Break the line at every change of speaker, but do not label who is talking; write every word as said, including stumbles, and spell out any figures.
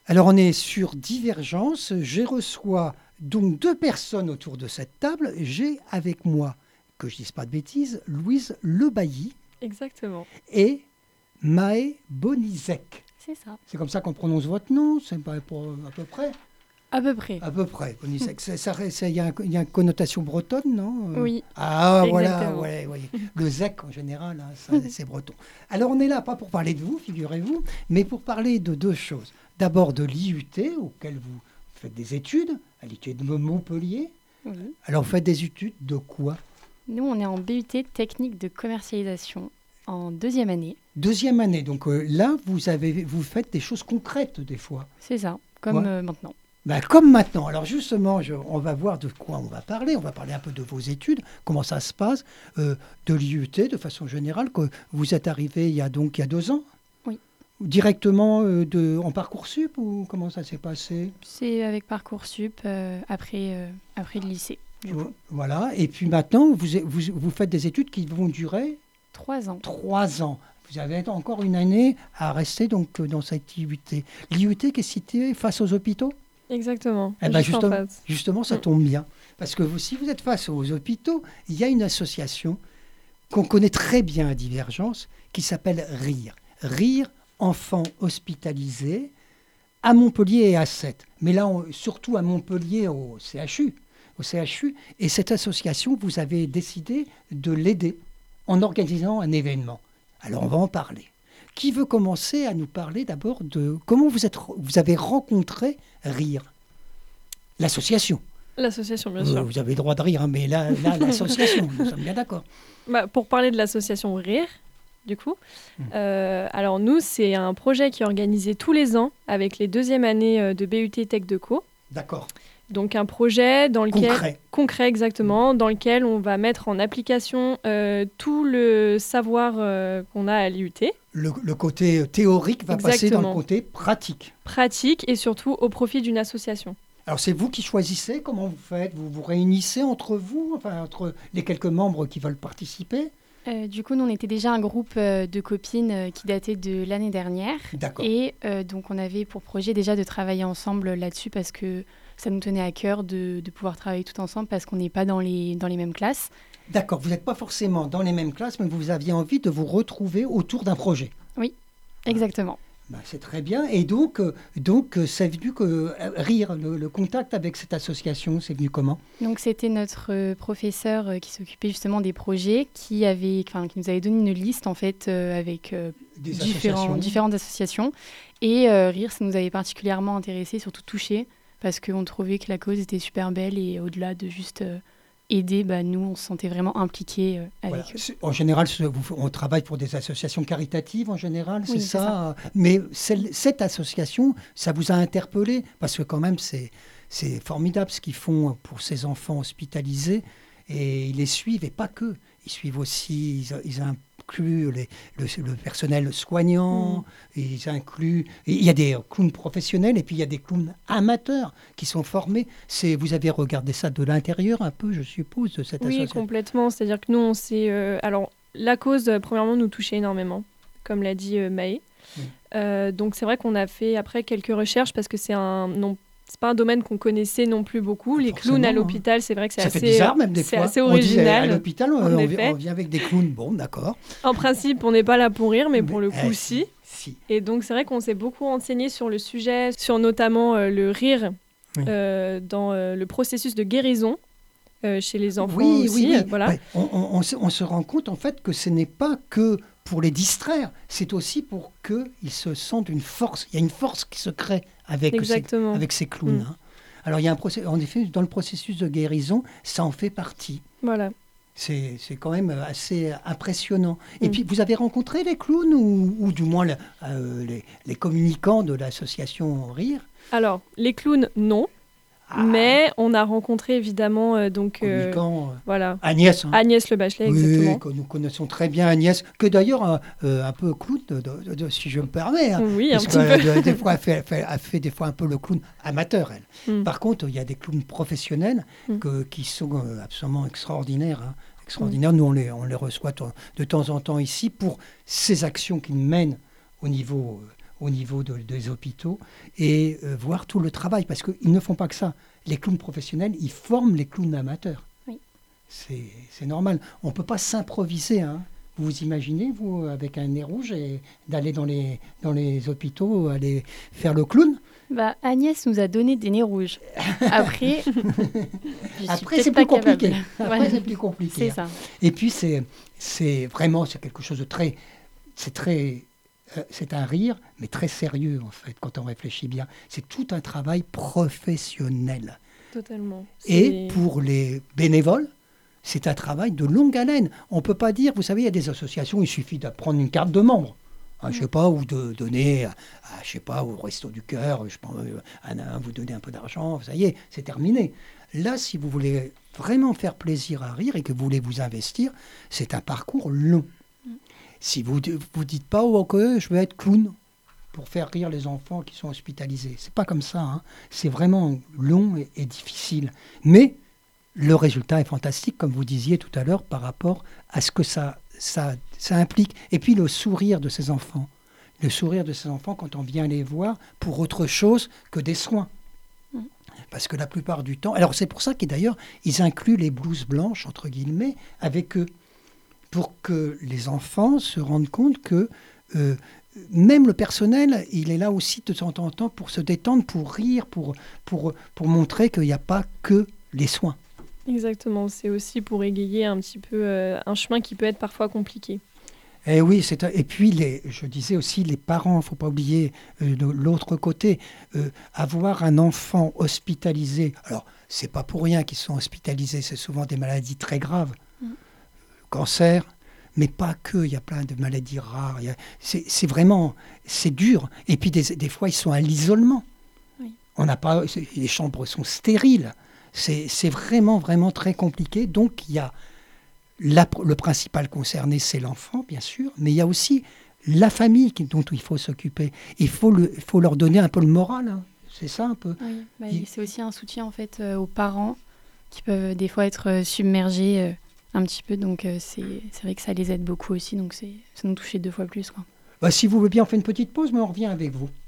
Alors, on est sur Divergence. Je reçois donc deux personnes autour de cette table. J'ai avec moi, que je ne dise pas de bêtises, Louise Lebailly.
Exactement.
Et Maë Bonizek.
C'est ça.
C'est comme ça qu'on prononce votre nom, c'est pas pour, à peu près
À peu près.
À peu près, Bonizek. Il y, y a une connotation bretonne, non?
Oui.
Ah,
exactement.
voilà, ouais, ouais. Le zec en général, hein, ça, c'est breton. Alors on est là, pas pour parler de vous, figurez-vous, mais pour parler de deux choses. D'abord de l'I U T, auquel vous faites des études, à l'I U T de Montpellier.
Oui.
Alors vous faites des études de quoi?
Nous, on est en B U T technique de commercialisation en deuxième année.
Deuxième année, donc euh, là, vous, avez, vous faites des choses concrètes des fois.
C'est ça, comme
Ouais.
euh, maintenant.
Ben, comme maintenant. Alors justement, je, on va voir de quoi on va parler. On va parler un peu de vos études, comment ça se passe, euh, de l'I U T de façon générale. Que vous êtes arrivé il y a donc il y a deux ans.
Oui.
Directement euh, de, en Parcoursup ou comment ça s'est passé?
C'est avec Parcoursup euh, après, euh, après le lycée. Du coup.
Voilà. Et puis maintenant, vous, vous, vous faites des études qui vont durer
Trois ans.
Trois ans. Vous avez encore une année à rester donc dans cette I U T. L'I U T qui est située face aux hôpitaux?
Exactement.
Eh ben
Juste en
justement,
face.
justement, ça tombe bien. Parce que vous, si vous êtes face aux hôpitaux, il y a une association qu'on connaît très bien à Divergence qui s'appelle RIR. RIR, enfants hospitalisés, à Montpellier et à Sète. Mais là, on- surtout à Montpellier, au C H U. Au C H U. Et cette association, vous avez décidé de l'aider en organisant un événement. Alors, on va en parler. Qui veut commencer à nous parler d'abord de comment vous, êtes, vous avez rencontré RIR, l'association?
L'association, bien
Euh,
sûr.
Vous avez le droit de rire, hein, mais là, là l'association, nous sommes bien d'accord.
Bah, pour parler de l'association RIR, du coup,
Mm.
euh, alors nous, c'est un projet qui est organisé tous les ans avec les deuxièmes années euh, de B U T Tech de Co.
D'accord.
Donc un projet dans lequel...
Concret.
Concret, exactement, dans lequel on va mettre en application euh, tout le savoir euh, qu'on a à l'I U T,
Le, le côté théorique va passer dans le
Exactement.
côté pratique.
pratique et surtout au profit d'une association.
Alors, c'est vous qui choisissez comment vous faites? Vous vous réunissez entre vous, enfin, entre les quelques membres qui veulent participer?
Euh, du coup, nous, on était déjà un groupe euh, de copines euh, qui datait de l'année dernière.
D'accord.
Et euh, donc, on avait pour projet déjà de travailler ensemble là-dessus parce que ça nous tenait à cœur de, de pouvoir travailler tout ensemble parce qu'on n'est pas dans les, dans les mêmes classes.
D'accord, vous n'êtes pas forcément dans les mêmes classes, mais vous aviez envie de vous retrouver autour d'un projet.
Exactement.
Ben, c'est très bien. Et donc, euh, donc euh, c'est venu que euh, rire, le, le contact avec cette association, c'est venu comment?
Donc, c'était notre euh, professeur euh, qui s'occupait justement des projets qui, avait, enfin, qui nous avait donné une liste en fait euh, avec euh,
Des
différents,
associations.
différentes associations. Et euh, Rire, ça nous avait particulièrement intéressé, surtout touché, parce qu'on trouvait que la cause était super belle et au-delà de juste euh, aider, bah, nous, on se sentait vraiment impliqués euh, avec
Voilà.
eux.
C'est- En général, ce- vous- on travaille pour des associations caritatives, en général, c'est
Oui, c'est
ça. Mais celle- cette association, ça vous a interpellé? Parce que quand même, c'est c'est formidable ce qu'ils font pour ces enfants hospitalisés. Et ils les suivent, et pas que. Ils suivent aussi, ils, ils incluent les- le, le personnel soignant, et ils incluent... et il y a des clowns professionnels, et puis il y a des clowns amateurs qui sont formés. C'est, vous avez regardé ça de l'intérieur un peu, je suppose, de cette
Oui,
association?
complètement. C'est-à-dire que nous, on s'est... euh, alors, la cause, euh, premièrement, nous touchait énormément, comme l'a dit euh, Maë.
Oui.
Euh, donc, c'est vrai qu'on a fait, après, quelques recherches, parce que c'est un... Non, c'est pas un domaine qu'on connaissait non plus beaucoup. Les
Forcément,
clowns à
hein.
l'hôpital, c'est vrai que c'est
Ça
assez...
fait bizarre même des
c'est
fois.
assez
On dit, à
original.
l'hôpital, on,
en
on-
effet.
on vient avec des clowns. Bon, d'accord.
En principe, on n'est pas là pour rire, mais pour le
Eh,
coup, si.
si.
Et donc, c'est vrai qu'on s'est beaucoup renseigné sur le sujet, sur notamment euh, le rire
Oui.
euh, dans euh, le processus de guérison euh, chez les enfants
Oui,
aussi.
oui, oui.
Voilà.
Ouais, on, on- on se, on se rend compte en fait que ce n'est pas que pour les distraire, c'est aussi pour qu'ils se sentent une force. Il y a une force qui se crée avec, ces,
Exactement.
avec ces clowns.
Mm.
hein. Alors, il y a un procès, en effet, dans le processus de guérison, ça en fait partie.
Voilà.
C'est, c'est quand même assez impressionnant. Et
Mm.
puis, vous avez rencontré les clowns ou, ou du moins le- euh, les, les communicants de l'association Rire?
Alors, les clowns, non.
Ah,
Mais on a rencontré évidemment euh, donc euh,
communicants, euh,
voilà
Agnès. hein.
Agnès Le Bachelet,
Oui,
exactement.
que nous connaissons très bien Agnès, que d'ailleurs un, euh, un peu clown, de, de- de- si je me permets. hein,
Oui, un
parce
petit
que,
peu.
euh, des fois, elle fait, elle fait- elle fait des fois un peu le clown amateur, elle.
Mm.
Par contre, il y a des clowns professionnels
Mm.
que- qui sont euh, absolument extraordinaires. hein, extraordinaires. Nous, on les, on les reçoit de, de temps en temps ici pour ces actions qu'ils mènent au niveau, euh, au niveau de- des hôpitaux et euh, voir tout le travail, parce qu'ils ne font pas que ça. Les clowns professionnels, ils forment les clowns amateurs.
Oui.
C'est c'est normal. On ne peut pas s'improviser. Hein. Vous vous imaginez, vous, avec un nez rouge, et d'aller dans les, dans les hôpitaux, aller faire le clown?
Bah, Agnès nous a donné des nez rouges. Après, je suis
Après,
peut-être
c'est
pas
plus compliqué.
capable.
Après,
Ouais,
c'est plus compliqué.
c'est
hein.
ça.
Et puis, c'est c'est vraiment, c'est quelque chose de très... C'est très... euh, c'est un rire, mais très sérieux, en fait, quand on réfléchit bien. C'est tout un travail professionnel.
Totalement.
Et
C'est-
pour les bénévoles, c'est un travail de longue haleine. On ne peut pas dire, vous savez, il y a des associations, il suffit de prendre une carte de membre. Hein, je sais pas, ou de donner, à, à, je sais pas, au Resto du Cœur, je pense, euh, un, un, vous donnez un peu d'argent, ça y est, c'est terminé. Là, si vous voulez vraiment faire plaisir à rire et que vous voulez vous investir, c'est un parcours long. Si vous ne vous dites pas, oh, ok, je vais être clown pour faire rire les enfants qui sont hospitalisés. C'est pas comme ça. Hein. C'est vraiment long et, et difficile. Mais le résultat est fantastique, comme vous disiez tout à l'heure, par rapport à ce que ça, ça, ça implique. Et puis le sourire de ces enfants. Le sourire de ces enfants quand on vient les voir pour autre chose que des soins.
Mm.
Parce que la plupart du temps... Alors c'est pour ça qu'ils d'ailleurs, ils incluent les blouses blanches, entre guillemets, avec eux. Pour que les enfants se rendent compte que euh, même le personnel, il est là aussi de temps en temps pour se détendre, pour rire, pour, pour, pour montrer qu'il n'y a pas que les soins.
Exactement, c'est aussi pour égayer un petit peu euh, un chemin qui peut être parfois compliqué.
Et oui, c'est un- et puis les, je disais aussi les parents, il ne faut pas oublier euh, de l'autre côté, euh, avoir un enfant hospitalisé. Alors, c'est pas pour rien qu'ils sont hospitalisés, c'est souvent des maladies très graves,
Mm.
cancer, mais pas que. Il y a plein de maladies rares. il y a- C'est c'est vraiment, c'est dur. Et puis des, des fois, ils sont à l'isolement.
Oui.
On n'a pas, c'est- les chambres sont stériles. C'est c'est vraiment, vraiment très compliqué. Donc, il y a la- le principal concerné, c'est l'enfant, bien sûr, mais il y a aussi la famille qui- dont il faut s'occuper. Il faut, le, il faut leur donner un peu le moral. hein. C'est ça un peu.
Oui, bah,
Il-
c'est aussi un soutien en fait euh, aux parents qui peuvent des fois être euh, submergés euh, un petit peu. Donc euh, c'est c'est vrai que ça les aide beaucoup aussi. Donc c'est ça nous touche deux fois plus. Quoi.
Bah, si vous voulez bien, on fait une petite pause, mais on revient avec vous.